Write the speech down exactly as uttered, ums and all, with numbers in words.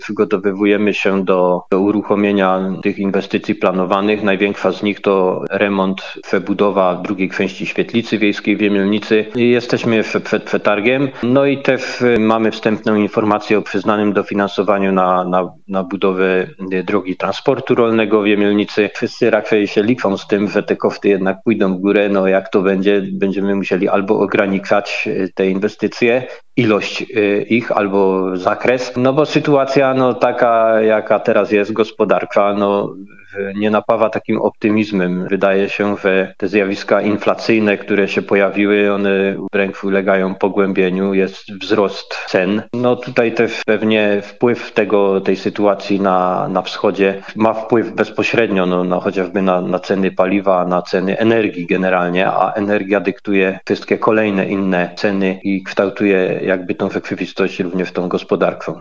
przygotowujemy się do, do uruchomienia tych inwestycji planowanych. Największa z nich to remont, przebudowa drugiej części świetlicy wiejskiej w Jemielnicy. Jesteśmy jeszcze przed przetargiem. No i też mamy wstępną informację o przyznanym dofinansowaniu na, na, na budowę drogi transportu rolnego w Jemielnicy. Wszyscy raczej się liczą z tym, że te koszty jednak pójdą w górę. No jak to będzie, będziemy musieli albo ograniczać te inwestycje, ilość ich albo zakres, no bo sytuacja no taka jaka teraz jest gospodarcza, no nie napawa takim optymizmem. Wydaje się, że te zjawiska inflacyjne, które się pojawiły, one wręcz ulegają pogłębieniu, jest wzrost cen. No tutaj też pewnie wpływ tego, tej sytuacji na, na wschodzie ma wpływ bezpośrednio no, no, chociażby na, na ceny paliwa, na ceny energii generalnie, a energia dyktuje wszystkie kolejne inne ceny i kształtuje jakby tą rzeczywistość również tą gospodarczą.